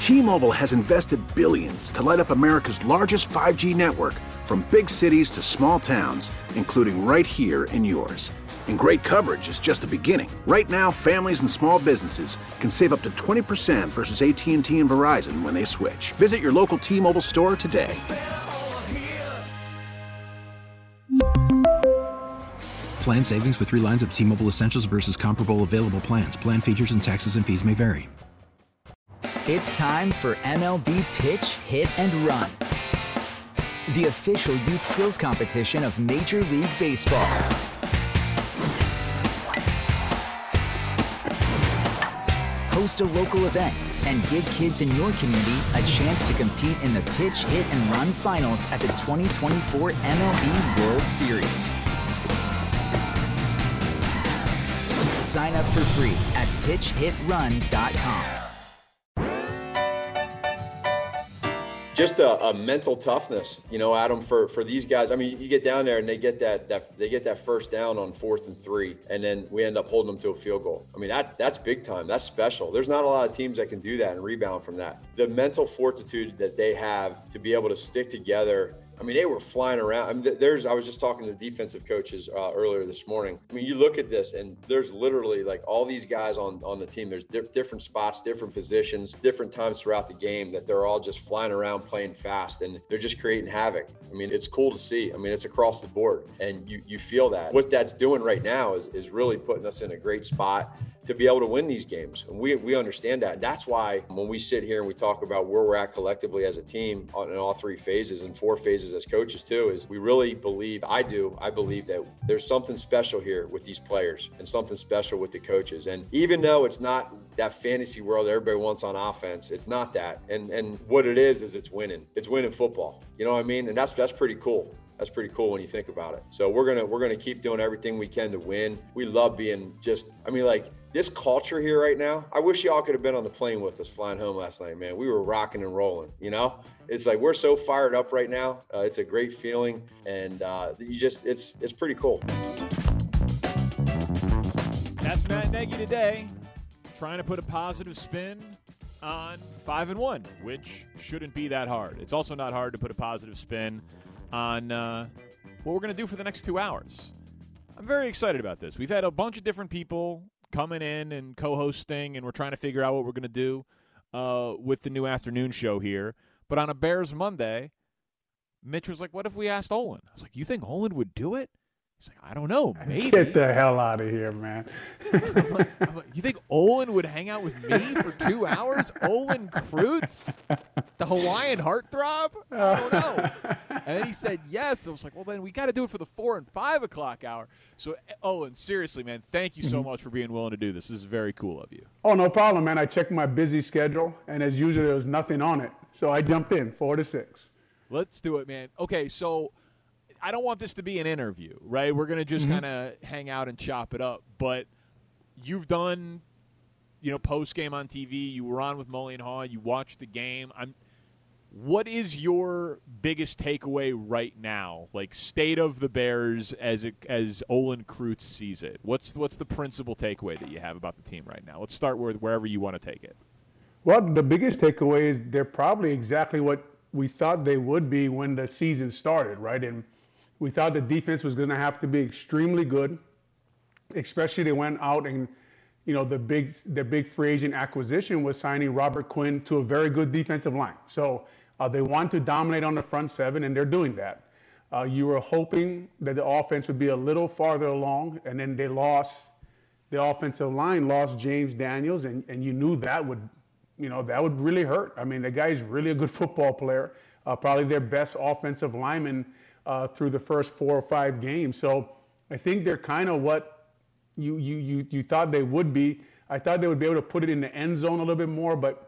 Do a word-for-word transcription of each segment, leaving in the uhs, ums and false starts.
T-Mobile has invested billions to light up America's largest five G network, from big cities to small towns, including right here in yours. And great coverage is just the beginning. Right now, families and small businesses can save up to twenty percent versus A T and T and Verizon when they switch. Visit your local T-Mobile store today. Plan savings with three lines of T-Mobile Essentials versus comparable available plans. Plan features and taxes and fees may vary. It's time for M L B Pitch, Hit, and Run, the official youth skills competition of Major League Baseball. Host a local event and give kids in your community a chance to compete in the Pitch, Hit, and Run finals at the twenty twenty-four M L B World Series. Sign up for free at pitch hit run dot com. Just a, a mental toughness, you know, Adam, for, for these guys. I mean, you get down there and they get that, that they get that first down on fourth and three, and then we end up holding them to a field goal. I mean, that that's big time. That's special. There's not a lot of teams that can do that and rebound from that. The mental fortitude that they have to be able to stick together. I mean, they were flying around. I mean, there's, I was just talking to defensive coaches uh, earlier this morning. I mean, you look at this and there's literally like all these guys on, on the team. There's di- different spots, different positions, different times throughout the game that they're all just flying around playing fast, and they're just creating havoc. I mean, it's cool to see. I mean, it's across the board, and you, you feel that. What that's doing right now is, is really putting us in a great spot to be able to win these games. And we we understand that. That's why when we sit here and we talk about where we're at collectively as a team in all three phases and four phases as coaches too, is we really believe, I do, I believe that there's something special here with these players and something special with the coaches. And even though it's not that fantasy world everybody wants on offense, it's not that. And and what it is, is it's winning. It's winning football. You know what I mean? And that's that's pretty cool. That's pretty cool when you think about it. So we're gonna we're gonna keep doing everything we can to win. We love being just, I mean, like this culture here right now. I wish y'all could have been on the plane with us flying home last night, man. We were rocking and rolling, you know? It's like we're so fired up right now. Uh, it's a great feeling, and uh, you just it's it's pretty cool. That's Matt Nagy today, trying to put a positive spin on five and one, which shouldn't be that hard. It's also not hard to put a positive spin on uh, what we're going to do for the next two hours. I'm very excited about this. We've had a bunch of different people coming in and co-hosting, and we're trying to figure out what we're going to do uh, with the new afternoon show here. But on a Bears Monday, Mitch was like, what if we asked Olin? I was like, you think Olin would do it? He's like, I don't know, maybe. Get the hell out of here, man. I'm like, I'm like, you think Olin would hang out with me for two hours? Olin Kreutz? The Hawaiian heartthrob? I don't know. And then he said yes. I was like, well, then we got to do it for the four and five o'clock hour. So, Olin, seriously, man, thank you so much for being willing to do this. This is very cool of you. Oh, no problem, man. I checked my busy schedule, and as usual, there was nothing on it. So I jumped in, four to six. Let's do it, man. Okay, so I don't want this to be an interview, right? We're going to just mm-hmm. kind of hang out and chop it up. But you've done, you know, post-game on T V. You were on with Mully and Haw. You watched the game. I'm. What is your biggest takeaway right now? Like, state of the Bears as it, as Olin Kreutz sees it. What's what's the principal takeaway that you have about the team right now? Let's start with wherever you want to take it. Well, the biggest takeaway is they're probably exactly what we thought they would be when the season started, right? And we thought the defense was going to have to be extremely good, especially they went out and, you know, the big the big free agent acquisition was signing Robert Quinn to a very good defensive line. So uh, they want to dominate on the front seven, and they're doing that. Uh, you were hoping that the offense would be a little farther along, and then they lost, the offensive line lost James Daniels, and, and you knew that would, you know, that would really hurt. I mean, the guy's really a good football player, uh, probably their best offensive lineman uh, through the first four or five games. So I think they're kind of what you, you, you, you thought they would be. I thought they would be able to put it in the end zone a little bit more, but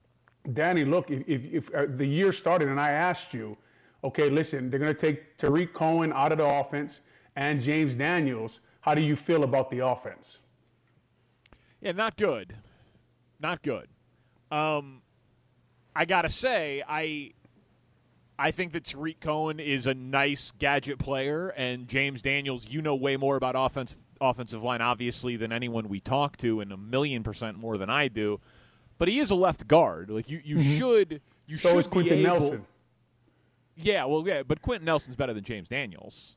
Danny, look, if, if, if uh, the year started and I asked you, okay, listen, they're going to take Tariq Cohen out of the offense and James Daniels, how do you feel about the offense? Yeah, not good. Not good. Um, I got to say, I I think that Tariq Cohen is a nice gadget player, and James Daniels, you know way more about offense, offensive line, obviously, than anyone we talk to, and a million percent more than I do. but he is a left guard. Like you, you Mm-hmm. should you So should is be Quentin able. Nelson. Yeah, well, yeah, but Quentin Nelson's better than James Daniels.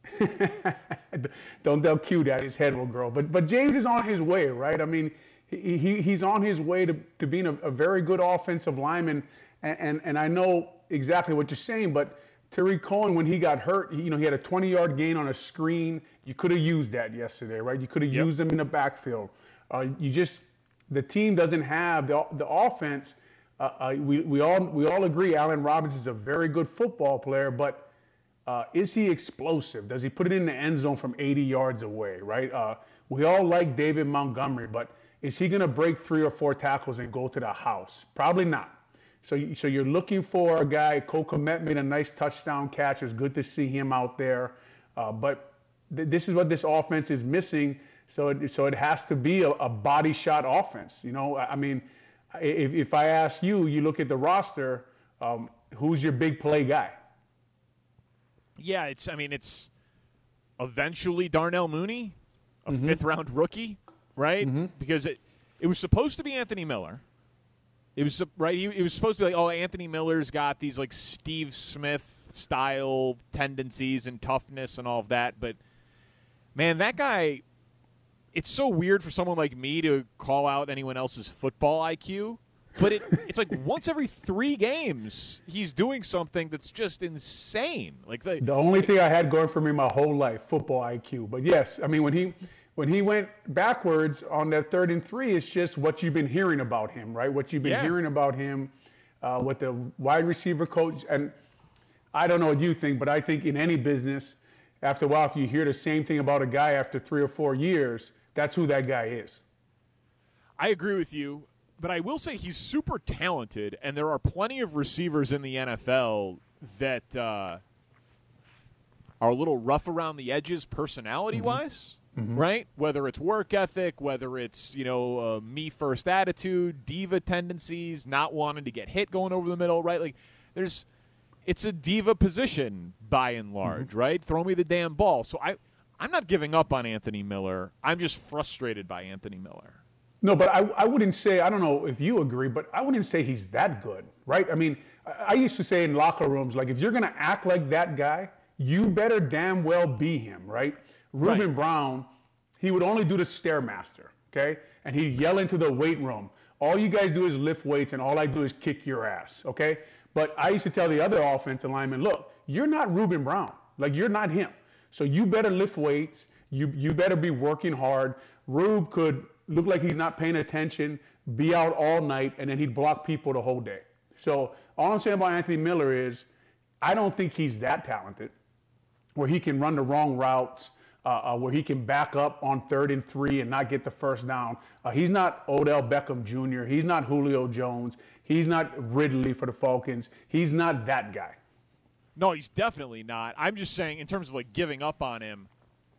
Don't tell Q that his head will grow. But but James is on his way, right? I mean, he, he he's on his way to, to being a, a very good offensive lineman. And, and and I know exactly what you're saying, but Tariq Cohen, when he got hurt, he, you know, he had a twenty-yard gain on a screen. You could have used that yesterday, right? You could have Yep. used him in the backfield. Uh, you just the team doesn't have the the offense. Uh, uh, we we all we all agree Allen Robinson is a very good football player, but uh, is he explosive? Does he put it in the end zone from eighty yards away? Right? Uh, we all like David Montgomery, but is he going to break three or four tackles and go to the house? Probably not. So, you- so you're looking for a guy. Cole Kmet made a nice touchdown catch. It's good to see him out there. Uh, but th- this is what this offense is missing. So, it, so it has to be a, a body shot offense. You know, I I mean, if, if I ask you, you look at the roster, um, who's your big play guy? Yeah, it's. I mean, it's eventually Darnell Mooney, a Mm-hmm. fifth round rookie, right? Because it it was supposed to be Anthony Miller. It was sup- right. He, it was supposed to be like, oh, Anthony Miller's got these like Steve Smith style tendencies and toughness and all of that. But man, that guy. It's so weird for someone like me to call out anyone else's football I Q, but it, it's like once every three games he's doing something that's just insane. Like the, The only thing I had going for me my whole life, football I Q. But yes, I mean when he when he went backwards on that third and three, it's just what you've been hearing about him, right? What you've been Yeah. hearing about him uh, with the wide receiver coach. And I don't know what you think, but I think in any business, after a while, if you hear the same thing about a guy after three or four years, that's who that guy is. I agree with you, but I will say he's super talented, and there are plenty of receivers in the N F L that uh, are a little rough around the edges personality-wise, Mm-hmm. right? Whether it's work ethic, whether it's, you know, uh, me-first attitude, diva tendencies, not wanting to get hit going over the middle, right? Like, there's – it's a diva position by and large, Mm-hmm. right? Throw me the damn ball. So I, I'm not giving up on Anthony Miller. I'm just frustrated by Anthony Miller. No, but I, I wouldn't say, I don't know if you agree, but I wouldn't say he's that good, right? I mean, I, I used to say in locker rooms, like, if you're going to act like that guy, you better damn well be him, right? Reuben Right. Brown, he would only do the Stairmaster, okay? And he'd yell into the weight room, all you guys do is lift weights and all I do is kick your ass, okay? But I used to tell the other offensive linemen, look, you're not Reuben Brown. Like, you're not him. So you better lift weights. You you better be working hard. Rube could look like he's not paying attention, be out all night, and then he'd block people the whole day. So all I'm saying about Anthony Miller is I don't think he's that talented where he can run the wrong routes, uh, uh, where he can back up on third and three and not get the first down. Uh, he's not Odell Beckham Junior He's not Julio Jones. He's not Ridley for the Falcons. He's not that guy. No, he's definitely not. I'm just saying, in terms of like giving up on him,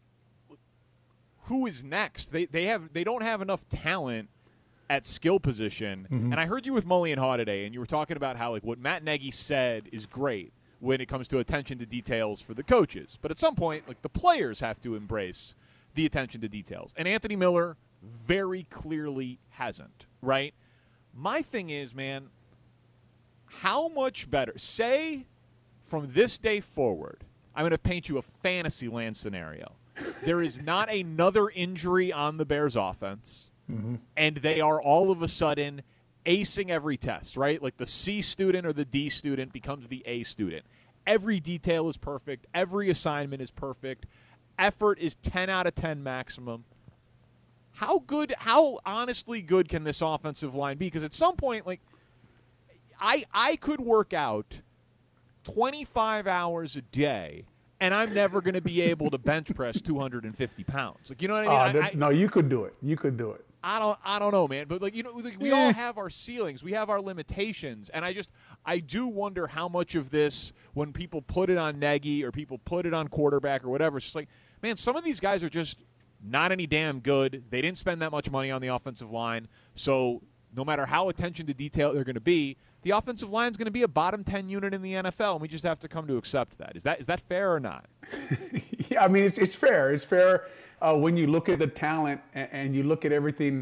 who is next? They they have they don't have enough talent at skill position. Mm-hmm. And I heard you with Mully and Haw today, and you were talking about how like what Matt Nagy said is great when it comes to attention to details for the coaches. But at some point, like the players have to embrace the attention to details. And Anthony Miller very clearly hasn't, right? My thing is, man, how much better? Say from this day forward, I'm going to paint you a fantasy land scenario. There is not another injury on the Bears offense, mm-hmm. and they are all of a sudden acing every test, right? Like the C student or the D student becomes the A student. Every detail is perfect. Every assignment is perfect. Effort is ten out of ten maximum. How good, how honestly good can this offensive line be? Because at some point, like, I I could work out twenty-five hours a day, and I'm never going to be able to bench press two hundred fifty pounds. Like, you know what I mean? Uh, I, that, I, no, you could do it. You could do it. I don't I don't know, man. But like, you know, like, we all have our ceilings. We have our limitations. And I just I do wonder how much of this, when people put it on Nagy or people put it on quarterback or whatever, it's just like, man, some of these guys are just not any damn good. They didn't spend that much money on the offensive line. So no matter how attention to detail they're going to be, the offensive line is going to be a bottom ten unit in the N F L, and we just have to come to accept that. Is that is that fair or not? Yeah, I mean, it's it's fair. It's fair uh, when you look at the talent and, and you look at everything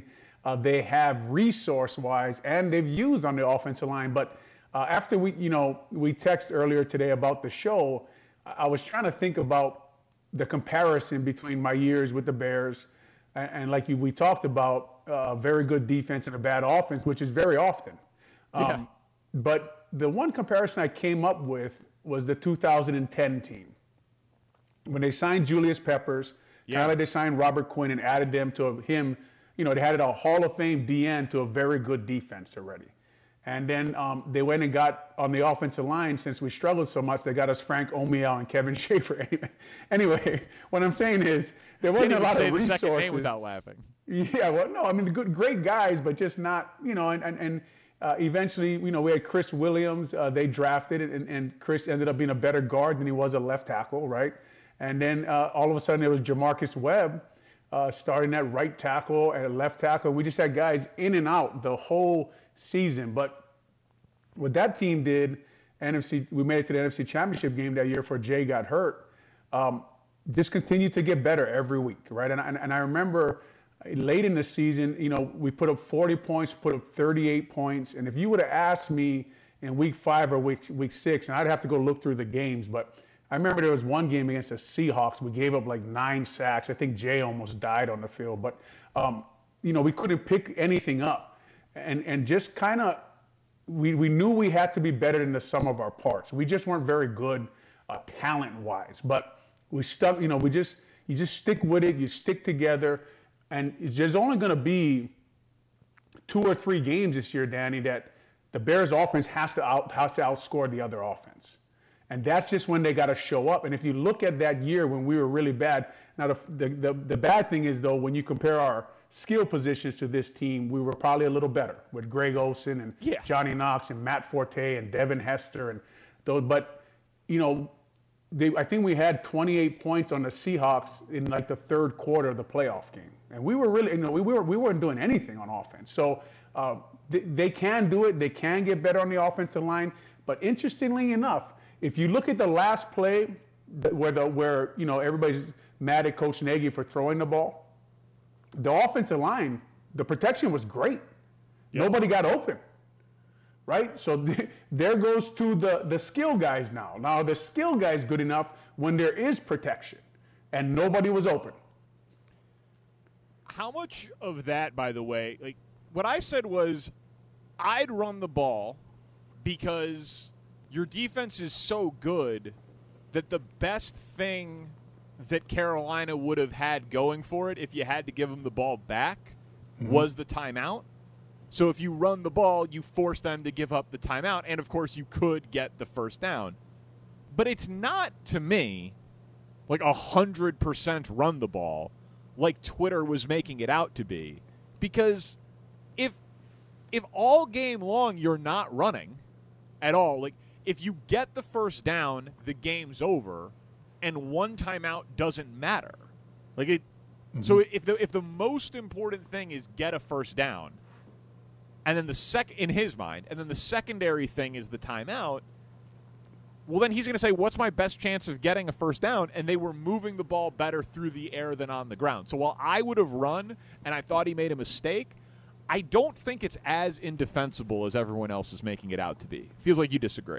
uh, they have resource-wise and they've used on the offensive line. But uh, after we, you know, we texted earlier today about the show, I was trying to think about the comparison between my years with the Bears and, and like you, we talked about, a uh, very good defense and a bad offense, which is very often. Um, Yeah. But the one comparison I came up with was the two thousand ten team. When they signed Julius Peppers, Yeah. kind of like they signed Robert Quinn and added them to him, you know, they had a Hall of Fame D N to a very good defense already. And then um, they went and got on the offensive line, since we struggled so much, they got us Frank Omiel and Kevin Schaefer. Anyway, what I'm saying is there wasn't Can't a even lot say of the resources. second name without laughing. Yeah, well, no, I mean, the good, great guys, but just not, you know, and, and, and uh, eventually, you know, we had Chris Williams, uh, they drafted it, and, and Chris ended up being a better guard than he was a left tackle, right? And then uh, all of a sudden, there was Jamarcus Webb uh, starting at right tackle and left tackle. We just had guys in and out the whole season. But what that team did, N F C, we made it to the N F C Championship game that year before Jay got hurt, um, just continued to get better every week, right? And, and, and I remember late in the season, you know, we put up forty points, put up thirty-eight points. And if you would have asked me in week five or week, week six, and I'd have to go look through the games, but I remember there was one game against the Seahawks. We gave up like nine sacks. I think Jay almost died on the field. But, um, you know, we couldn't pick anything up. And, and just kind of, we, we knew we had to be better than the sum of our parts. We just weren't very good uh, talent-wise. But we stuck, you know, we just, you just stick with it. You stick together. And there's only going to be two or three games this year, Danny, that the Bears offense has to out, has to outscore the other offense. And that's just when they got to show up. And if you look at that year when we were really bad, now the, the, the, the bad thing is, though, when you compare our skill positions to this team, we were probably a little better with Greg Olsen and Yeah. Johnny Knox and Matt Forte and Devin Hester. and those. But, you know, they, I think we had twenty-eight points on the Seahawks in like the third quarter of the playoff game. And we were really, you know, we, were, we weren't doing anything on offense. So uh, they, they can do it. They can get better on the offensive line. But interestingly enough, if you look at the last play where the where you know everybody's mad at Coach Nagy for throwing the ball, the offensive line, the protection was great. Yep. Nobody got open, right? So th- there goes to the the skill guys now. Now the skill guys good enough when there is protection, and nobody was open. How much of that, by the way, like what I said was, I'd run the ball because your defense is so good that the best thing that Carolina would have had going for it if you had to give them the ball back mm-hmm. was the timeout. So if you run the ball, you force them to give up the timeout, and of course you could get the first down. But it's not, to me, like one hundred percent run the ball like Twitter was making it out to be. Because if if all game long you're not running at all, like if you get the first down, the game's over, and one timeout doesn't matter. Like it. Mm-hmm. So if the if the most important thing is get a first down, and then the sec in his mind, and then the secondary thing is the timeout, well then he's going to say, what's my best chance of getting a first down? And they were moving the ball better through the air than on the ground. So while I would have run and I thought he made a mistake, I don't think it's as indefensible as everyone else is making it out to be. Feels like you disagree.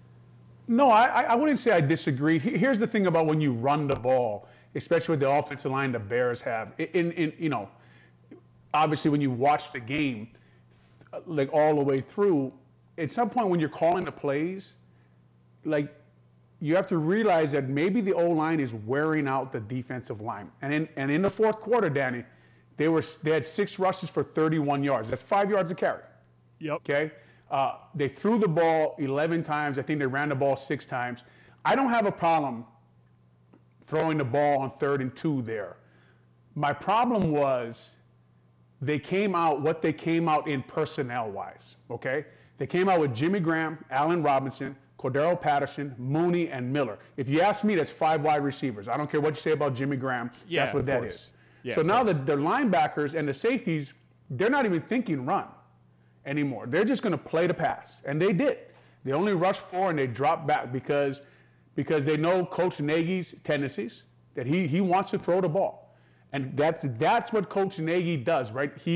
No, I, I wouldn't say I disagree. Here's the thing about when you run the ball, especially with the offensive line the Bears have. In, in you know, obviously when you watch the game, like all the way through, at some point when you're calling the plays, like you have to realize that maybe the O-line is wearing out the defensive line. And in and in the fourth quarter, Danny, they were they had six rushes for thirty-one yards. That's five yards a carry. Yep. Okay. Uh, they threw the ball eleven times. I think they ran the ball six times. I don't have a problem throwing the ball on third and two there. My problem was they came out what they came out in personnel-wise, okay? They came out with Jimmy Graham, Allen Robinson, Cordero Patterson, Mooney, and Miller. If you ask me, that's five wide receivers. I don't care what you say about Jimmy Graham. Yeah, that's what that course. is. Yeah, so now course. the, the linebackers and the safeties, they're not even thinking run anymore. They're just going to play the pass, and they did. They only rushed four and they dropped back because because they know Coach Nagy's tendencies, that he he wants to throw the ball, and that's that's what Coach Nagy does, right? He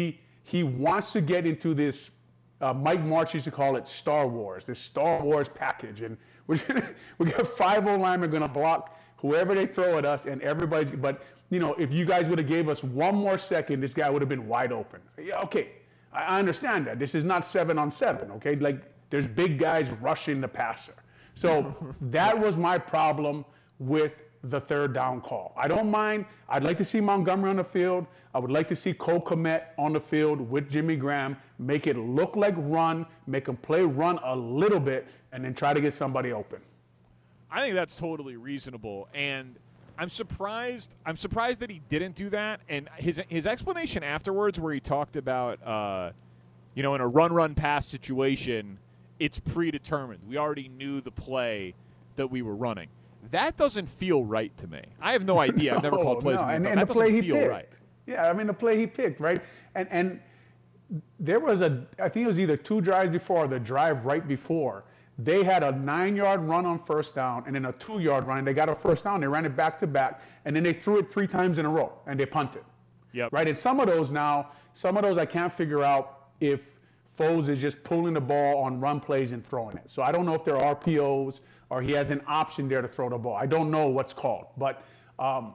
he wants to get into this, uh, Mike March used to call it Star Wars, this Star Wars package. And we're gonna, we got five O-linemen going to block whoever they throw at us, and everybody's, but, you know, if you guys would have gave us one more second, this guy would have been wide open. Yeah, okay, I, I understand that. This is not seven on seven, okay? Like, there's big guys rushing the passer. So that was my problem with the third down call. I don't mind. I'd like to see Montgomery on the field. I would like to see Cole Kmet on the field with Jimmy Graham, make it look like run, make him play run a little bit, and then try to get somebody open. I think that's totally reasonable, and I'm surprised. I'm surprised that he didn't do that. And his his explanation afterwards, where he talked about, uh, you know, in a run-run pass situation, it's predetermined. We already knew the play that we were running. That doesn't feel right to me. I have no idea. I've never no, called plays no. in the and, N F L. and That the play doesn't he feel picked. right. Yeah, I mean the play he picked, right? And and there was a, I think it was either two drives before or the drive right before. They had a nine-yard run on first down and then a two-yard run. They got a first down. They ran it back to back, and then they threw it three times in a row and they punted. Yep. Right. And some of those now, some of those I can't figure out if Foles is just pulling the ball on run plays and throwing it. So I don't know if there are R P Os or he has an option there to throw the ball. I don't know what's called, but um,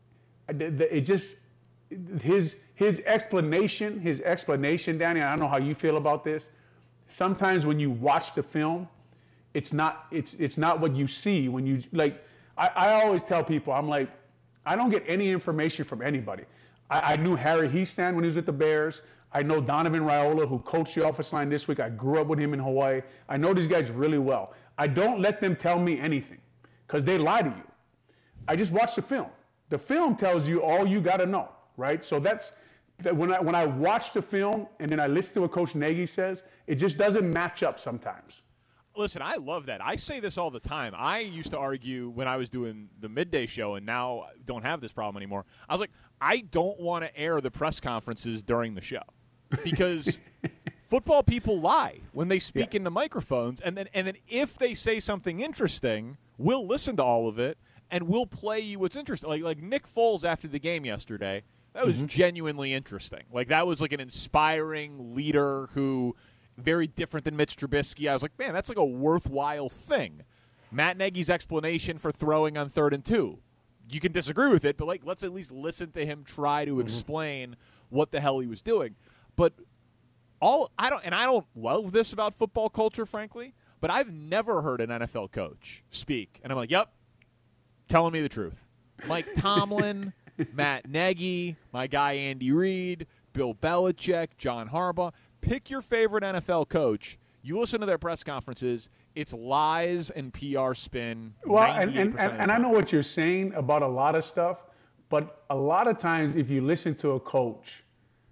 it just his his explanation, his explanation, Danny. I don't know how you feel about this. Sometimes when you watch the film, it's not it's it's not what you see when you like. I, I always tell people, I'm like, I don't get any information from anybody. I, I knew Harry Heastand when he was with the Bears. I know Donovan Raiola, who coached the offensive line this week. I grew up with him in Hawaii. I know these guys really well. I don't let them tell me anything because they lie to you. I just watch the film. The film tells you all you got to know, right? So that's that when I when I watch the film and then I listen to what Coach Nagy says, it just doesn't match up sometimes. Listen, I love that. I say this all the time. I used to argue when I was doing the midday show, and now don't have this problem anymore. I was like, I don't want to air the press conferences during the show because football people lie when they speak yeah. into microphones, and then and then if they say something interesting, we'll listen to all of it and we'll play you what's interesting. Like like Nick Foles after the game yesterday, that was mm-hmm. genuinely interesting. Like that was like an inspiring leader who. Very different than Mitch Trubisky. I was like, man, that's like a worthwhile thing. Matt Nagy's explanation for throwing on third and two. You can disagree with it, but like, let's at least listen to him try to mm-hmm. explain what the hell he was doing. But all I don't, and I don't love this about football culture, frankly. But I've never heard an N F L coach speak, and I'm like, yep, telling me the truth. Mike Tomlin, Matt Nagy, my guy Andy Reid, Bill Belichick, John Harbaugh. Pick your favorite N F L coach. You listen to their press conferences. It's lies and P R spin. Well, and, and, and, and I know what you're saying about a lot of stuff, but a lot of times if you listen to a coach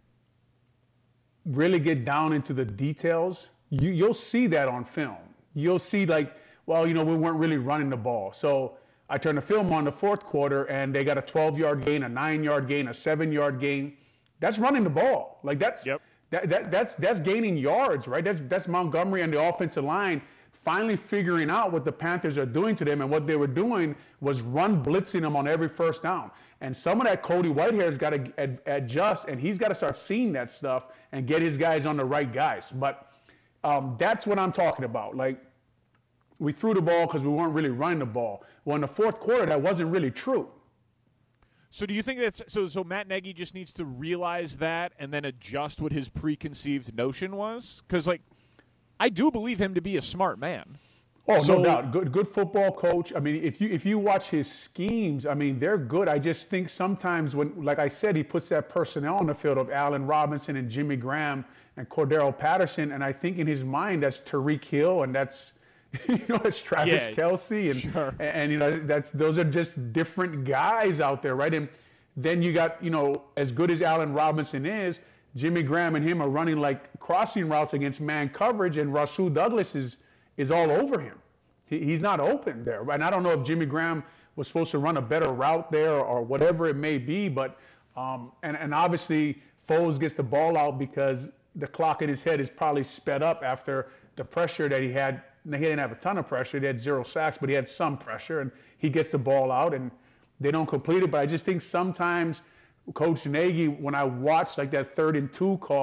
really get down into the details, you, you'll see that on film. You'll see like, well, you know, we weren't really running the ball. So I turned the film on the fourth quarter and they got a twelve-yard gain, a nine-yard gain, a seven-yard gain. That's running the ball. Like that's yep. – That, that that's that's gaining yards, right? That's that's Montgomery and the offensive line finally figuring out what the Panthers are doing to them, and what they were doing was run blitzing them on every first down. And some of that Cody Whitehair's got to ad, adjust, and he's got to start seeing that stuff and get his guys on the right guys. But um, that's what I'm talking about. Like we threw the ball because we weren't really running the ball. Well, in the fourth quarter, that wasn't really true. So do you think that's so? So Matt Nagy just needs to realize that and then adjust what his preconceived notion was? Because, like, I do believe him to be a smart man. Oh, so, no doubt. Good, good football coach. I mean, if you if you watch his schemes, I mean, they're good. I just think sometimes when, like I said, he puts that personnel on the field of Allen Robinson and Jimmy Graham and Cordero Patterson, and I think in his mind that's Tyreek Hill and that's. You know, it's Travis yeah, Kelce, and, sure. and and you know that's those are just different guys out there, right? And then you got, you know, as good as Allen Robinson is, Jimmy Graham and him are running like crossing routes against man coverage, and Rasul Douglas is is all over him. He, he's not open there, and I don't know if Jimmy Graham was supposed to run a better route there or whatever it may be, but um, and and obviously Foles gets the ball out because the clock in his head is probably sped up after the pressure that he had. He didn't have a ton of pressure. He had zero sacks, but he had some pressure, and he gets the ball out, and they don't complete it. But I just think sometimes Coach Nagy, when I watch like that third and two call,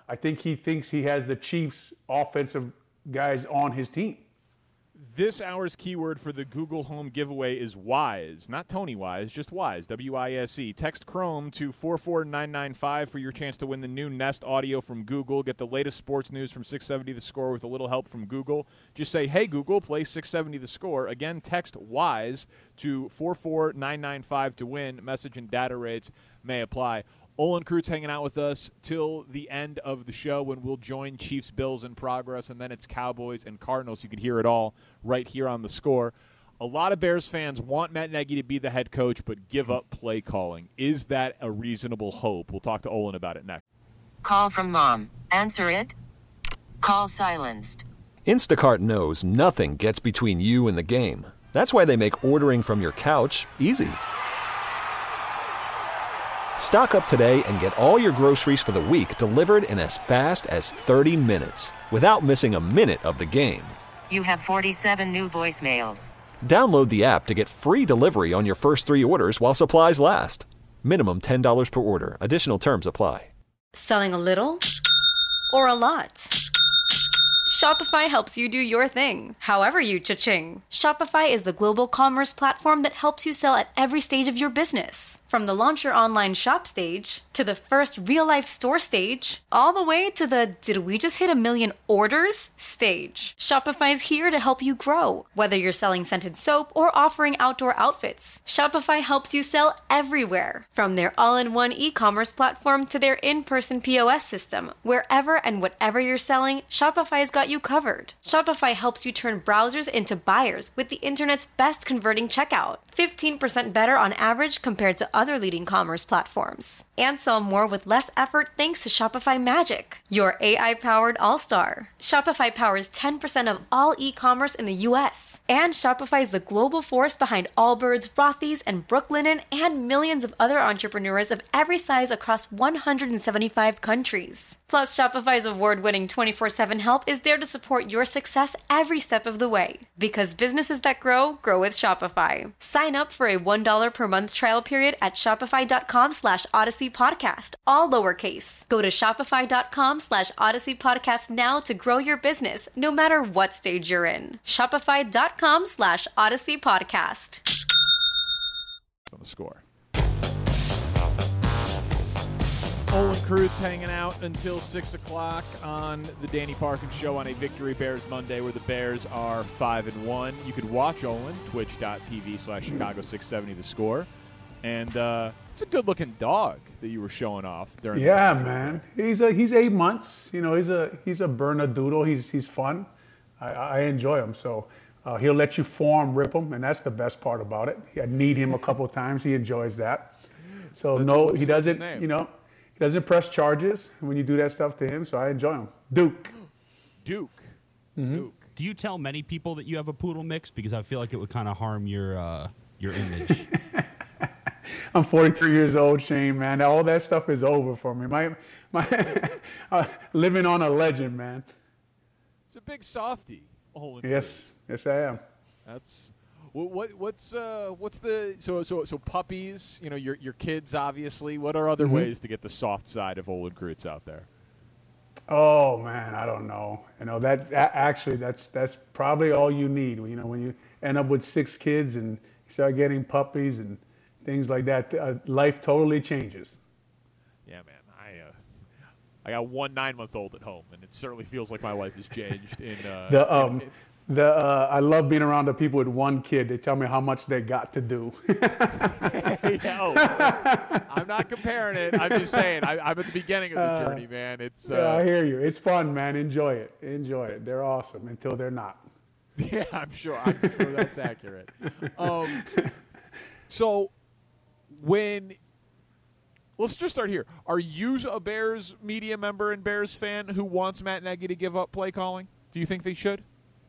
I think he thinks he has the Chiefs offensive guys on his team. This hour's keyword for the Google Home giveaway is WISE. Not Tony Wise, just WISE, W I S E. Text Chrome to four four nine nine five for your chance to win the new Nest Audio from Google. Get the latest sports news from six seventy The Score with a little help from Google. Just say, hey, Google, play six seventy The Score. Again, text WISE to four four nine nine five to win. Message and data rates may apply. Olin Kreutz hanging out with us till the end of the show when we'll join Chiefs, Bills in progress, and then it's Cowboys and Cardinals. You could hear it all right here on The Score. A lot of Bears fans want Matt Nagy to be the head coach but give up play calling. Is that a reasonable hope? We'll talk to Olin about it next. Call from mom. Answer it. Call silenced. Instacart knows nothing gets between you and the game. That's why they make ordering from your couch easy. Stock up today and get all your groceries for the week delivered in as fast as thirty minutes without missing a minute of the game. You have forty-seven new voicemails. Download the app to get free delivery on your first three orders while supplies last. Minimum ten dollars per order. Additional terms apply. Selling a little or a lot? Shopify helps you do your thing, however you cha-ching. Shopify is the global commerce platform that helps you sell at every stage of your business. From the launch your online shop stage, to the first real-life store stage, all the way to the did we just hit a million orders stage. Shopify's here to help you grow. Whether you're selling scented soap or offering outdoor outfits, Shopify helps you sell everywhere. From their all-in-one e-commerce platform to their in-person P O S system, wherever and whatever you're selling, Shopify's got you covered. Shopify helps you turn browsers into buyers with the internet's best converting checkout. fifteen percent better on average compared to other leading commerce platforms. And sell more with less effort thanks to Shopify Magic, your A I-powered all-star. Shopify powers ten percent of all e-commerce in the U S. And Shopify is the global force behind Allbirds, Rothy's, and Brooklinen, and millions of other entrepreneurs of every size across one hundred seventy-five countries. Plus, Shopify's award-winning twenty-four seven help is there to support your success every step of the way. Because businesses that grow, grow with Shopify. Sign up for a one dollar per month trial period at shopify.com slash Odyssey Podcast, all lowercase. Go to shopify.com slash Odyssey Podcast now to grow your business, no matter what stage you're in. Shopify.com slash Odyssey Podcast. On The Score. Olin Kreutz hanging out until six o'clock on the Danny Parkins Show on a Victory Bears Monday where the Bears are five and one. You could watch Olin, twitch.tv slash Chicago six seventy The Score. And uh, it's a good-looking dog that you were showing off during. Yeah, the man. He's a, he's eight months. You know, he's a he's a Bernedoodle. He's he's fun. I, I enjoy him. So uh, he'll let you form rip him, and that's the best part about it. I need him a couple of times. He enjoys that. So Let's, no, what's, he what's doesn't. You know, he doesn't press charges when you do that stuff to him. So I enjoy him. Duke. Duke. Mm-hmm. Duke. Do you tell many people that you have a poodle mix? Because I feel like it would kind of harm your uh, your image. I'm forty-three years old, Shane, man. All that stuff is over for me. My, my, uh, living on a legend, man. It's a big softy. Olin Yes, Kreutz. yes, I am. That's what, what what's uh what's the so so so puppies. You know, your your kids obviously. What are other Mm-hmm. ways to get the soft side of Olin Kreutz out there? Oh man, I don't know. You know that, that actually that's that's probably all you need. You know, when you end up with six kids and you start getting puppies and things like that, uh, life totally changes. Yeah, man. I uh, I got one nine-month-old at home, and it certainly feels like my life has changed. In uh, The um, in, the uh, I love being around the people with one kid. They tell me how much they got to do. yeah, oh, I'm not comparing it. I'm just saying I, I'm at the beginning of the Uh, journey, man. It's uh, Yeah, I hear you. It's fun, man. Enjoy it. Enjoy it. They're awesome until they're not. yeah, I'm sure. I'm sure that's accurate. Um, so when let's just start here. Are you a Bears media member and Bears fan who wants Matt Nagy to give up play calling? Do you think they should?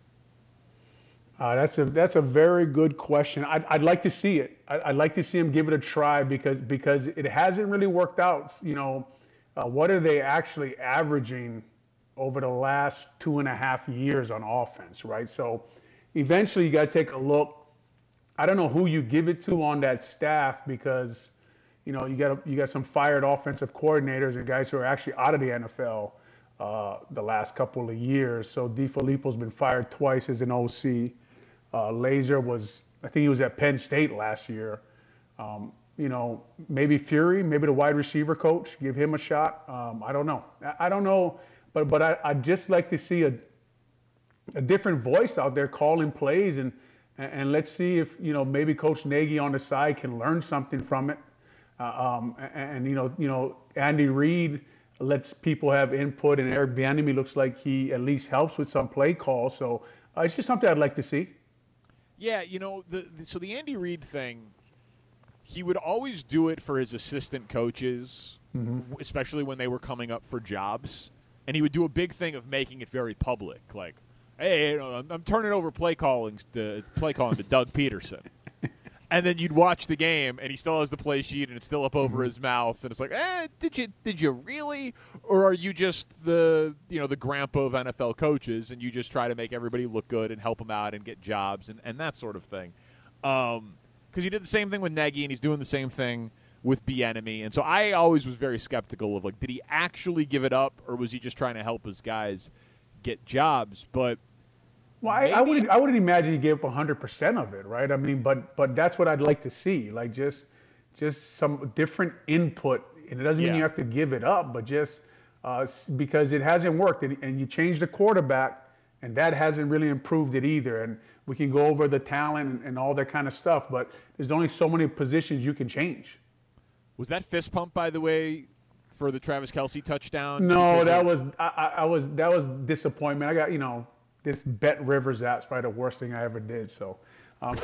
Uh, that's a that's a very good question. I'd, I'd like to see it. I'd, I'd like to see him give it a try because because it hasn't really worked out. You know, uh, what are they actually averaging over the last two and a half years on offense, right? So eventually you got to take a look. I don't know who you give it to on that staff because, you know, you got you got some fired offensive coordinators and guys who are actually out of the N F L. uh, the last couple of years. So DeFilippo's been fired twice as an O C. Uh, Laser was, I think he was at Penn State last year. Um, you know, maybe Fury, maybe the wide receiver coach, give him a shot. Um, I don't know. I, I don't know, but but I I'd just like to see a a different voice out there calling plays, and and let's see if, you know, maybe Coach Nagy on the side can learn something from it. Uh, um, and, and you know, you know, Andy Reid lets people have input, and Eric Bieniemy looks like he at least helps with some play calls. So uh, it's just something I'd like to see. Yeah, you know, the, the so the Andy Reid thing, he would always do it for his assistant coaches, mm-hmm. especially when they were coming up for jobs, and he would do a big thing of making it very public, like, hey, you know, I'm, I'm turning over play calling to play calling to Doug Peterson. And then you'd watch the game, and he still has the play sheet, and it's still up over mm-hmm. his mouth, and it's like, eh, did you did you really, or are you just the you know the grandpa of N F L coaches, and you just try to make everybody look good and help them out and get jobs and, and that sort of thing? Um, because he did the same thing with Nagy, and he's doing the same thing with Bieniemy, and so I always was very skeptical of, like, did he actually give it up, or was he just trying to help his guys get jobs? But Well, I, I wouldn't. I wouldn't imagine he gave up one hundred percent of it, right? I mean, but but that's what I'd like to see, like just just some different input, and it doesn't Yeah. mean you have to give it up, but just uh, because it hasn't worked, and, and you change the quarterback, and that hasn't really improved it either. And we can go over the talent and, and all that kind of stuff, but there's only so many positions you can change. Was that fist pump, by the way, for the Travis Kelce touchdown? No, Because that of- was I, I I was that was disappointment. I got you know. This Bet Rivers app's probably the worst thing I ever did. So, um,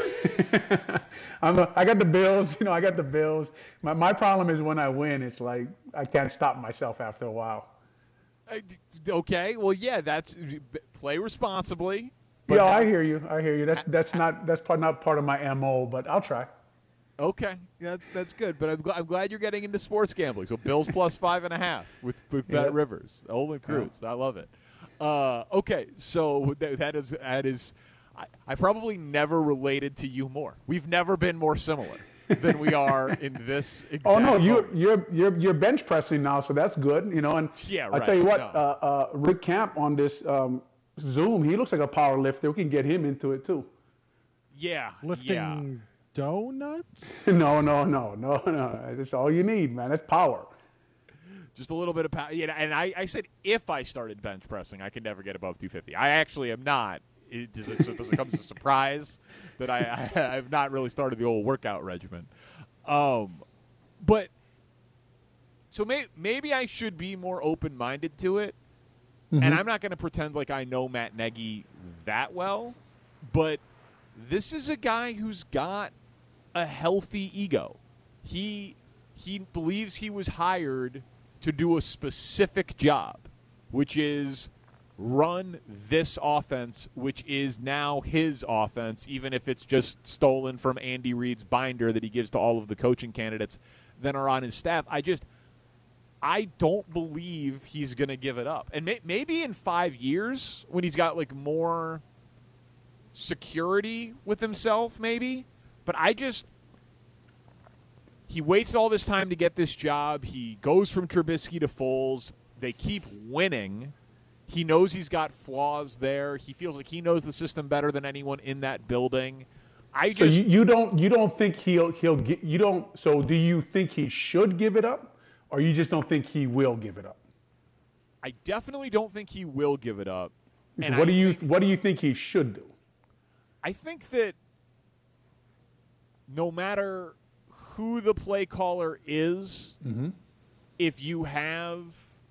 I'm a, I got the Bills. You know, I got the Bills. My my problem is when I win, it's like I can't stop myself after a while. Uh, d- Okay, well, yeah, that's play responsibly. but Yeah, I have- hear you. I hear you. That's that's not that's probably not part of my M O, but I'll try. Okay, that's that's good. But I'm, gl- I'm glad you're getting into sports gambling. So Bills plus five and a half with with Bet Yep. Rivers, Olin Cruz. I love it. Uh, okay, so that, that is that is. I, I probably never related to you more. We've never been more similar than we are in this exact Oh no, you're moment. you're you're you're bench pressing now, so that's good. You know, and Yeah, I tell you right, what, no. uh, uh, Rick Camp on this um, Zoom, he looks like a power lifter. We can get him into it too. Yeah, Lifting yeah. donuts? no, no, no, no, no. That's all you need, man. That's power. Just a little bit of power. Yeah, and I, I said if I started bench pressing, I could never get above two fifty. I actually am not. It, does, it, so does it come as a surprise that I, I, I've not really started the old workout regimen? Um, but so may, maybe I should be more open-minded to it. Mm-hmm. And I'm not going to pretend like I know Matt Nagy that well, but this is a guy who's got a healthy ego. He he believes he was hired to do a specific job, which is run this offense, which is now his offense, even if it's just stolen from Andy Reid's binder that he gives to all of the coaching candidates that are on his staff. I just, I don't believe he's going to give it up. And may, maybe in five years when he's got like more security with himself, maybe. But I just, he waits all this time to get this job. He goes from Trubisky to Foles. They keep winning. He knows he's got flaws there. He feels like he knows the system better than anyone in that building. I So just you, you don't you don't think he'll he'll get you don't so do you think he should give it up, or you just don't think he will give it up? I definitely don't think he will give it up. And what I do you think- what do you think he should do? I think that no matter who the play caller is, Mm-hmm. if you have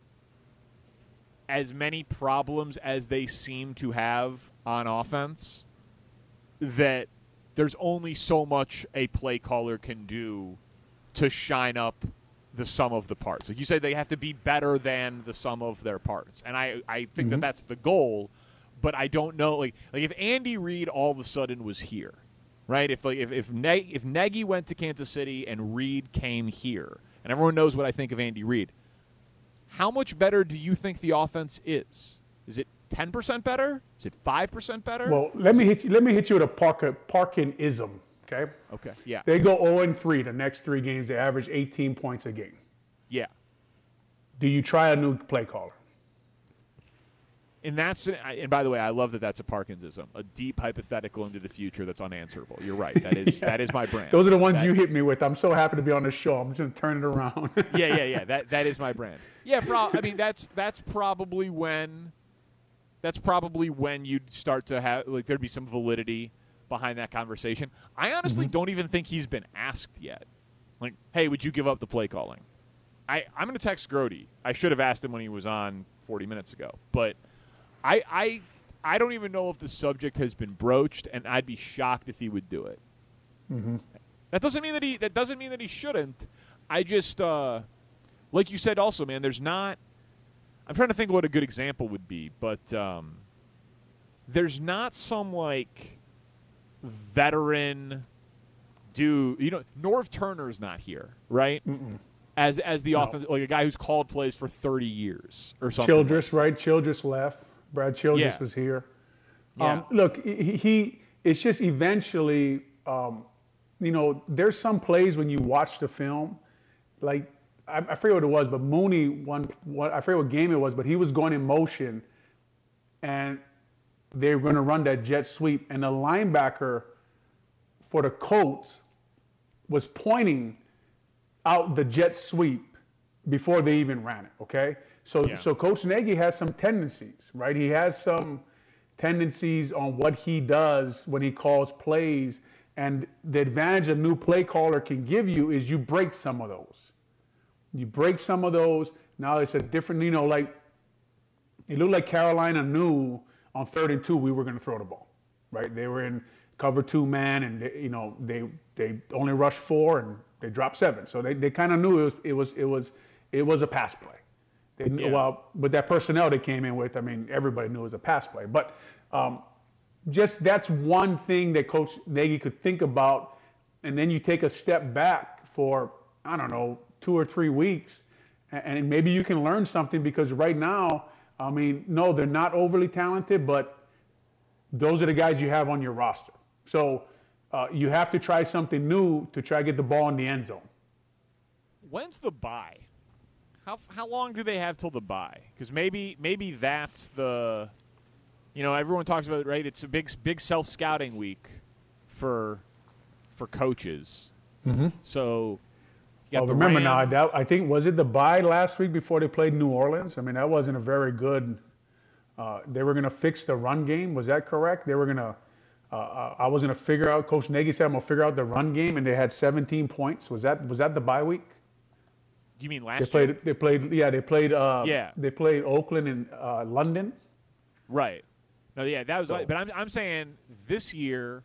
as many problems as they seem to have on offense, that there's only so much a play caller can do to shine up the sum of the parts. Like you say, they have to be better than the sum of their parts. And I, I think Mm-hmm. that that's the goal, but I don't know. Like, like if Andy Reid all of a sudden was here, right? If like if if, ne- if Nagy went to Kansas City and Reid came here, and everyone knows what I think of Andy Reid, how much better do you think the offense is? Is it ten percent better? Is it five percent better? Well, let me hit you, let me hit you with a Parker Parkinism, okay? Okay, yeah. They go oh and three the next three games. They average eighteen points a game. Yeah. Do you try a new play caller? And that's and by the way, I love that that's a Parkinsism, a deep hypothetical into the future that's unanswerable. You're right. That is Yeah. that is my brand. Those are the ones that, you hit me with. I'm so happy to be on the show. I'm just gonna turn it around. yeah, yeah, yeah. That that is my brand. Yeah, pro- I mean that's that's probably when that's probably when you'd start to have like there'd be some validity behind that conversation. I honestly Mm-hmm. don't even think he's been asked yet. Like, hey, would you give up the play calling? I I'm gonna text Grody. I should have asked him when he was on forty minutes ago, but. I, I I don't even know if the subject has been broached, and I'd be shocked if he would do it. Mm-hmm. That doesn't mean that he that doesn't mean that he shouldn't. I just uh, like you said, also, man. There's not. I'm trying to think of what a good example would be, but um, there's not some like veteran dude. You know, Norv Turner's not here, right? Mm-mm. As as the No. offense, like a guy who's called plays for thirty years or something. Childress, right? Childress left. Brad Childress Yeah. was here. Yeah. Um, look, he, he. It's just eventually, um, you know, there's some plays when you watch the film, like I, I forget what it was, but Mooney one, one. I forget what game it was, but he was going in motion, and they were going to run that jet sweep, and the linebacker for the Colts was pointing out the jet sweep before they even ran it. Okay. So, Yeah. so Coach Nagy has some tendencies, right? He has some tendencies on what he does when he calls plays. And the advantage a new play caller can give you is you break some of those. You break some of those. Now it's a different, you know, like it looked like Carolina knew on third and two we were going to throw the ball, right? They were in cover two man, and they, you know they they only rushed four and they dropped seven. So they, they kind of knew it was it was it was it was a pass play. They, Yeah. Well, with that personnel they came in with, I mean, everybody knew it was a pass play. But um, just that's one thing that Coach Nagy could think about, and then you take a step back for, I don't know, two or three weeks, and, and maybe you can learn something, because right now, I mean, no, they're not overly talented, but those are the guys you have on your roster. So uh, you have to try something new to try to get the ball in the end zone. When's the bye? How how long do they have till the bye? Because maybe maybe that's the, you know, everyone talks about it, right? It's a big big self scouting week for for coaches. Mm-hmm. So you got Well, the remember Ram- now, that, I think, was it the bye last week before they played New Orleans? I mean, that wasn't a very good. Uh, they were going to fix the run game. Was that correct? They were going to. Uh, I was going to figure out. Coach Nagy said, "I'm going to figure out the run game," and they had seventeen points. Was that was that the bye week? You mean They last played. year? They played. Yeah, they played. Uh, Yeah. They played Oakland and uh, London. Right. No, yeah, that was. So- But I'm I'm saying this year,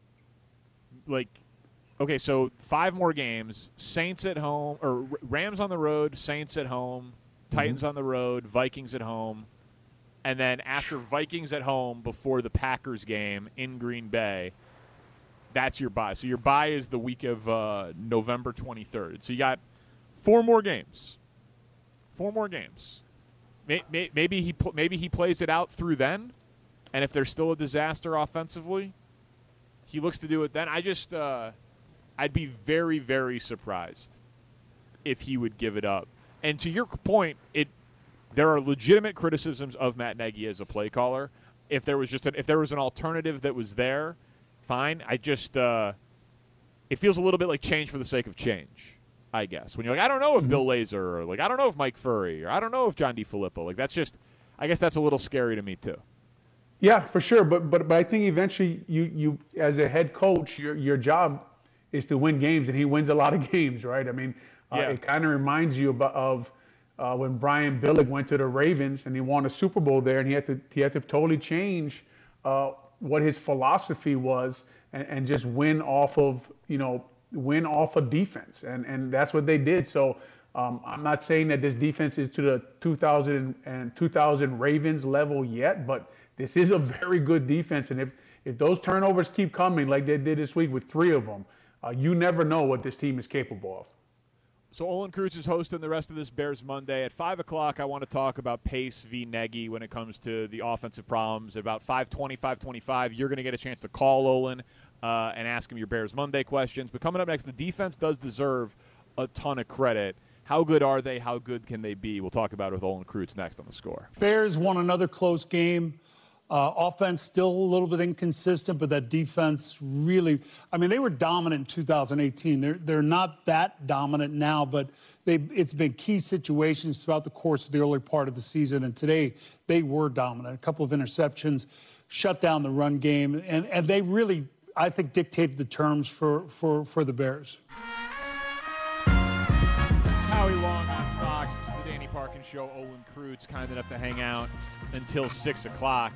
like, okay, so five more games: Saints at home, or Rams on the road, Saints at home, Titans on the road, Vikings at home, and then after Vikings at home before the Packers game in Green Bay. That's your bye. So your bye is the week of uh, November twenty-third. So you got four more games. Four more games. May, may, maybe he pl- maybe he plays it out through then, and if there's still a disaster offensively, he looks to do it then. I just uh, I'd be very very surprised if he would give it up. And to your point, it there are legitimate criticisms of Matt Nagy as a play caller. If there was just an, if there was an alternative that was there, fine. I just uh, it feels a little bit like change for the sake of change, I guess. When you're like, I don't know if Bill Lazor, or like I don't know if Mike Furry, or I don't know if John DeFilippo. Like that's just, I guess that's a little scary to me too. Yeah, for sure. But but but I think eventually you you as a head coach, your your job is to win games, and he wins a lot of games, right? I mean, uh, Yeah. it kind of reminds you about, of uh, when Brian Billick went to the Ravens and he won a Super Bowl there, and he had to he had to totally change uh, what his philosophy was, and, and just win off of you know win off of defense, and and that's what they did. So. Um, I'm not saying that this defense is to the two thousand and two thousand Ravens level yet, but this is a very good defense. And if, if those turnovers keep coming like they did this week with three of them, uh, you never know what this team is capable of. So Olin Kreutz is hosting the rest of this Bears Monday. At five o'clock, I want to talk about Pace v. Nagy when it comes to the offensive problems. At about five twenty, five twenty-five, you're going to get a chance to call Olin uh, and ask him your Bears Monday questions. But coming up next, the defense does deserve a ton of credit How good are they? How good can they be? We'll talk about it with Olin Kreutz next on The Score. Bears won another close game. Uh, offense still a little bit inconsistent, but that defense really, I mean, they were dominant in two thousand eighteen. They're, they're not that dominant now, but they, it's been key situations throughout the course of the early part of the season. And today they were dominant. A couple of interceptions, shut down the run game. And, and they really, I think, dictated the terms for, for, for the Bears. It's Howie Long on Fox. This is the Danny Parkins Show. Olin Kreutz kind enough to hang out until six o'clock.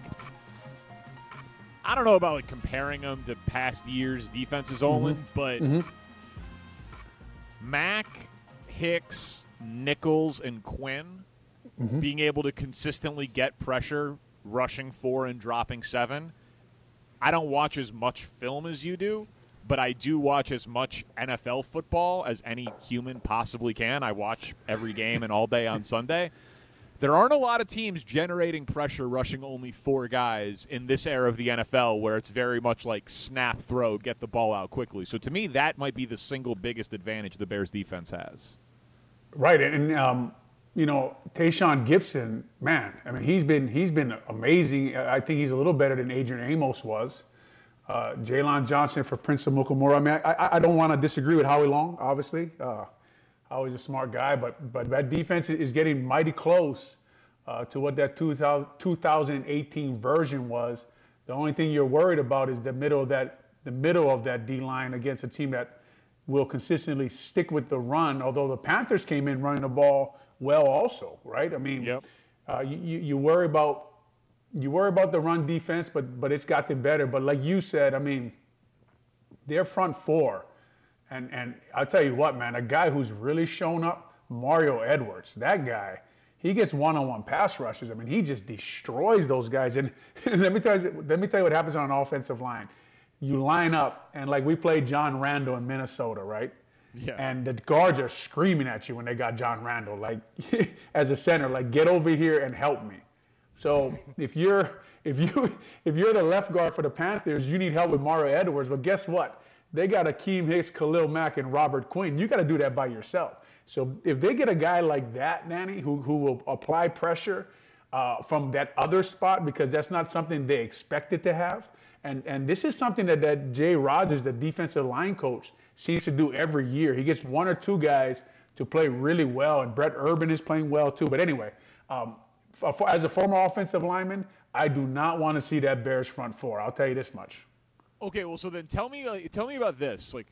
I don't know about like comparing them to past years' defenses, Olin, mm-hmm. but mm-hmm. Mack, Hicks, Nichols, and Quinn mm-hmm. being able to consistently get pressure, rushing four and dropping seven. I don't watch as much film as you do, but I do watch as much N F L football as any human possibly can. I watch every game and all day on Sunday. There aren't a lot of teams generating pressure rushing only four guys in this era of the N F L where it's very much like snap, throw, get the ball out quickly. So to me, that might be the single biggest advantage the Bears defense has. Right, and um, you know, Tayshaun Gibson, man, I mean, he's been he's been amazing. I think he's a little better than Adrian Amos was. Uh, Jalen Johnson for Prince Amukamara. I mean, I, I don't want to disagree with Howie Long, obviously. Uh, Howie's a smart guy, but but that defense is getting mighty close uh, to what that two thousand eighteen version was. The only thing you're worried about is the middle of that the middle of that D line against a team that will consistently stick with the run. Although the Panthers came in running the ball well, also, right? I mean, yep. uh, you you worry about you worry about the run defense, but but it's gotten better. But like you said, I mean, their front four. And and I'll tell you what, man, a guy who's really shown up, Mario Edwards, that guy, he gets one-on-one pass rushes. I mean, he just destroys those guys. And let me tell you, let me tell you what happens on an offensive line. You line up, and like we played John Randall in Minnesota, right? Yeah. And the guards are screaming at you when they got John Randall, like as a center, like get over here and help me. So if you're if you if you're the left guard for the Panthers, you need help with Mario Edwards. But guess what? They got Akeem Hicks, Khalil Mack, and Robert Quinn. You got to do that by yourself. So if they get a guy like that, Danny, who who will apply pressure uh, from that other spot, because that's not something they expected to have, and and this is something that, that Jay Rodgers, the defensive line coach, seems to do every year. He gets one or two guys to play really well, and Brett Urban is playing well too. But anyway, um, for, for, as a former offensive lineman, I do not want to see that Bears front four. I'll tell you this much. Okay, well, so then tell me, like, tell me about this. Like,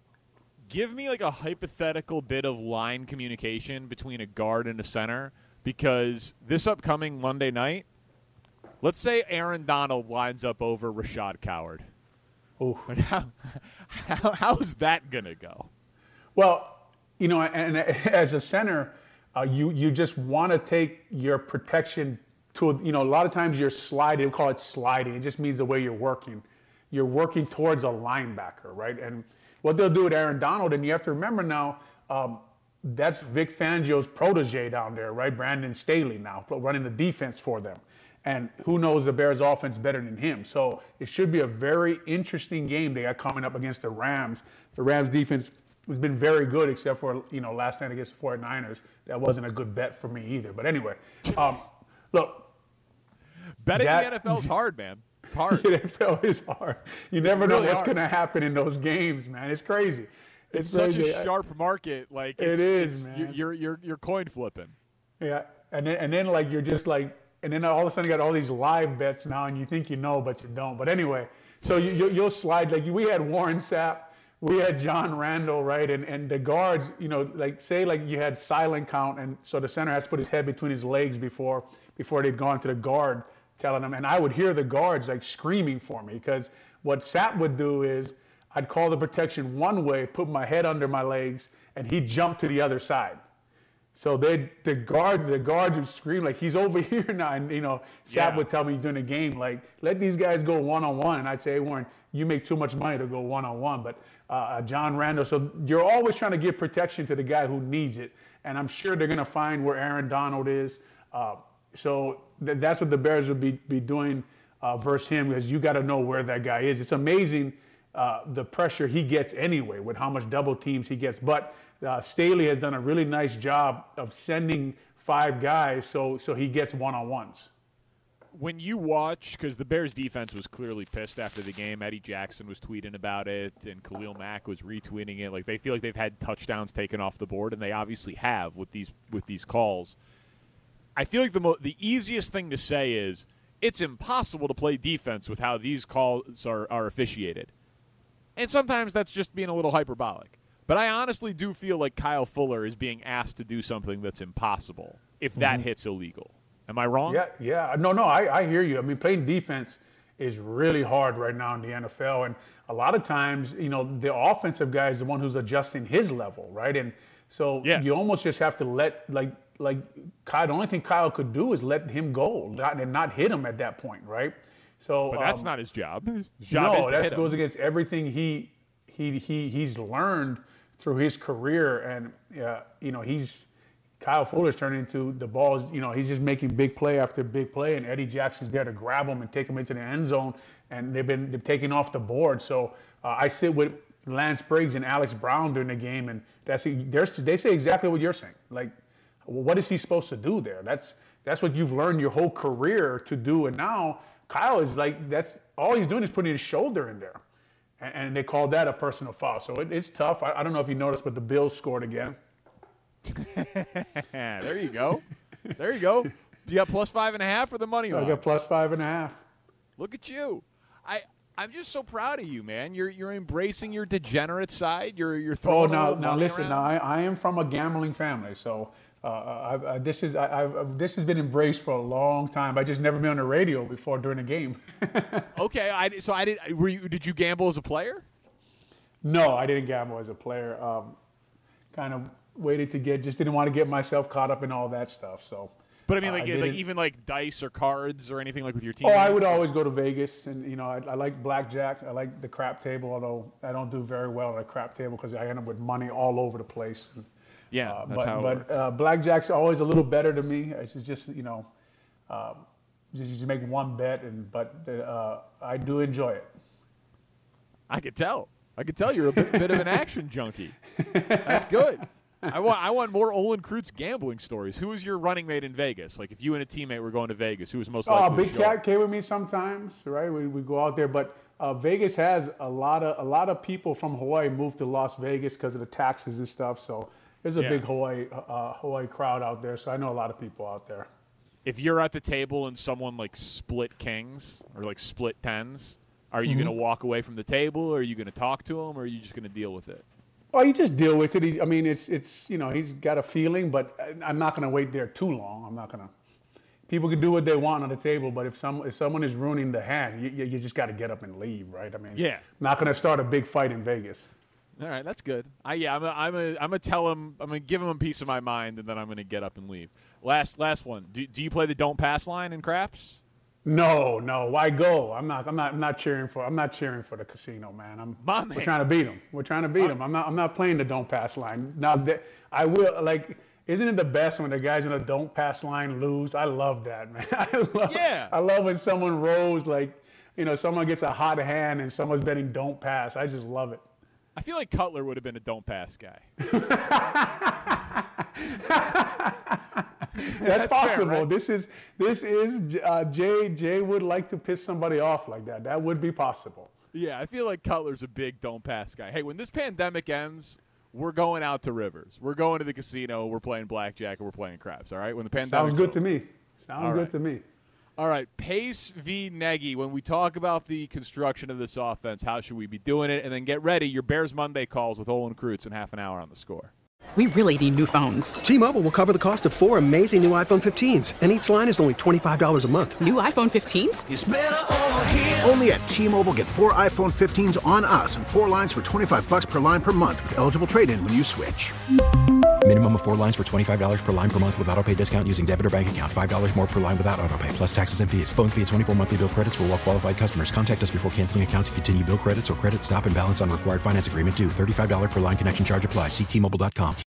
give me like a hypothetical bit of line communication between a guard and a center, because this upcoming Monday night, let's say Aaron Donald lines up over Rashad Coward. Oh, how, how how's that gonna go? Well, you know, and as a center, uh, you you just want to take your protection to, you know, a lot of times you're sliding. We call it sliding. It just means the way you're working. You're working towards a linebacker, right? And what they'll do with Aaron Donald, and you have to remember now, um, that's Vic Fangio's protege down there, right? Brandon Staley now running the defense for them. And who knows the Bears offense better than him? So it should be a very interesting game they got coming up against the Rams. The Rams defense has been very good, except for, you know, last night against the forty-niners. That wasn't a good bet for me either. But anyway, um, look. Betting that, the N F L is hard, man. It's hard. The N F L is hard. You it's never really know what's hard. going to happen in those games, man. It's crazy. It's, It's such crazy. a sharp market. Like it's, It is, it's, man. You're you're you're coin flipping. Yeah, and then and then like you're just like, and then all of a sudden you got all these live bets now, and you think you know, but you don't. But anyway, so you, you you'll slide like we had Warren Sapp, we had John Randall, right, and and the guards, you know, like say like you had silent count, and so the center has to put his head between his legs before before they'd gone to the guard, telling them, and I would hear the guards like screaming for me, because what Sapp would do is I'd call the protection one way, put my head under my legs, and he'd jump to the other side. So they, the guard, the guards would scream like, he's over here now. And, you know, Sapp Yeah. would tell me during the game, like, let these guys go one-on-one. And I'd say, hey, Warren, you make too much money to go one-on-one. But uh, John Randall, so you're always trying to give protection to the guy who needs it. And I'm sure they're going to find where Aaron Donald is. Uh, so th- that's what the Bears will be, be doing uh, versus him, because you got to know where that guy is. It's amazing uh, the pressure he gets anyway with how much double teams he gets. But uh, Staley has done a really nice job of sending five guys so so he gets one-on-ones. When you watch, because the Bears defense was clearly pissed after the game, Eddie Jackson was tweeting about it, and Khalil Mack was retweeting it. Like, they feel like they've had touchdowns taken off the board, and they obviously have with these with these calls. I feel like the mo- the easiest thing to say is it's impossible to play defense with how these calls are, are officiated. And sometimes that's just being a little hyperbolic. But I honestly do feel like Kyle Fuller is being asked to do something that's impossible if that Mhm. hits illegal. Am I wrong? Yeah, yeah. No, no, I, I hear you. I mean, playing defense is really hard right now in the N F L. And a lot of times, you know, the offensive guy is the one who's adjusting his level, right? And so Yeah. you almost just have to let, like, like Kyle, the only thing Kyle could do is let him go not, and not hit him at that point, right? So, But that's um, not his job. His job no, is to that hit him. goes against everything he he he he's learned through his career, and uh, you know he's Kyle Fuller's turning into the balls. You know he's just making big play after big play, and Eddie Jackson's there to grab him and take him into the end zone, and they've been they've taken off the board. So uh, I sit with Lance Briggs and Alex Brown during the game, and that's they say exactly what you're saying. Like, what is he supposed to do there? That's that's what you've learned your whole career to do, and now Kyle is like that's all he's doing is putting his shoulder in there. And they called that a personal foul. So it, it's tough. I, I don't know if you noticed, but the Bills scored again. There you go. There you go. You got plus five and a half for the money line. I got plus five and a half. Look at you. I, I'm just so proud of you, man. You're you're embracing your degenerate side. You're you're Oh, throwing a now, little now money listen. around. Now I, I am from a gambling family, so uh, I, I, this is I, I, this has been embraced for a long time. I just never been on the radio before during a game. Okay, I, so I did. Were you? Did you gamble as a player? No, I didn't gamble as a player. Um, kind of waited to get, just didn't want to get myself caught up in all that stuff. So, But I mean, uh, like, like didn't- even like dice or cards or anything like with your Oh, teammates. I would always go to Vegas, and you know, I, I like blackjack. I like the crap table, although I don't do very well at a crap table because I end up with money all over the place. Yeah, uh, that's but how it but works. uh, blackjack's always a little better to me. It's just you know, um, just you just make one bet, and but uh, I do enjoy it. I could tell. I could tell you're a bit, bit of an action junkie. That's good. I want I want more Olin Kreutz gambling stories. Who was your running mate in Vegas? Like if you and a teammate were going to Vegas, who was most Oh, likely Big to show up? Cat came with me sometimes, right? We we go out there, but uh, Vegas has a lot of a lot of people from Hawaii move to Las Vegas because of the taxes and stuff. So there's a Yeah. big Hawaii uh, Hawaii crowd out there. So I know a lot of people out there. If you're at the table and someone like split kings or like split tens, are you Mhm. going to walk away from the table, or are you going to talk to him, or are you just going to deal with it? Well, you just deal with it. He, I mean, it's it's you know he's got a feeling, but I'm not going to wait there too long. I'm not going to. People can do what they want on the table, but if some if someone is ruining the hand, you you, you just got to get up and leave, right? I mean, Yeah. I'm not going to start a big fight in Vegas. All right, that's good. I yeah, I'm a, I'm a, I'm gonna tell him, I'm gonna give him a piece of my mind, and then I'm gonna get up and leave. Last last one. Do, do you play the don't pass line in craps? No, no, why go? I'm not. I'm not. I'm not cheering for. I'm not cheering for the casino, man. I'm. My We're man. trying to beat them. We're trying to beat them. I'm not. I'm not playing the don't pass line. Now, th- I will like. Isn't it the best when the guys in the don't pass line lose? I love that, man. I love. Yeah. I love when someone rolls like, you know, someone gets a hot hand and someone's betting don't pass. I just love it. I feel like Cutler would have been a don't pass guy. That's, That's fair, possible. right? This is this is uh, Jay. Jay would like to piss somebody off like that. That would be possible. Yeah, I feel like Cutler's a big don't pass guy. Hey, when this pandemic ends, we're going out to Rivers. We're going to the casino. We're playing blackjack and we're playing craps. All right. When the pandemic Sounds good to me. Sounds All good right. to me. All right, Pace v. Nagy. When we talk about the construction of this offense, how should we be doing it? And then get ready. Your Bears Monday calls with Olin Kreutz in half an hour on The Score. We really need new phones. T-Mobile will cover the cost of four amazing new iPhone fifteens, and each line is only twenty-five dollars a month. New iPhone fifteens? It's better over here. Only at T-Mobile, get four iPhone fifteens on us and four lines for twenty-five bucks per line per month with eligible trade-in when you switch. Minimum of four lines for twenty-five dollars per line per month with autopay discount using debit or bank account. five dollars more per line without autopay, plus taxes and fees. Phone fee at twenty-four monthly bill credits for well-qualified customers. Contact us before canceling account to continue bill credits or credit stop and balance on required finance agreement due. thirty-five dollars per line connection charge applies. See T Mobile dot com.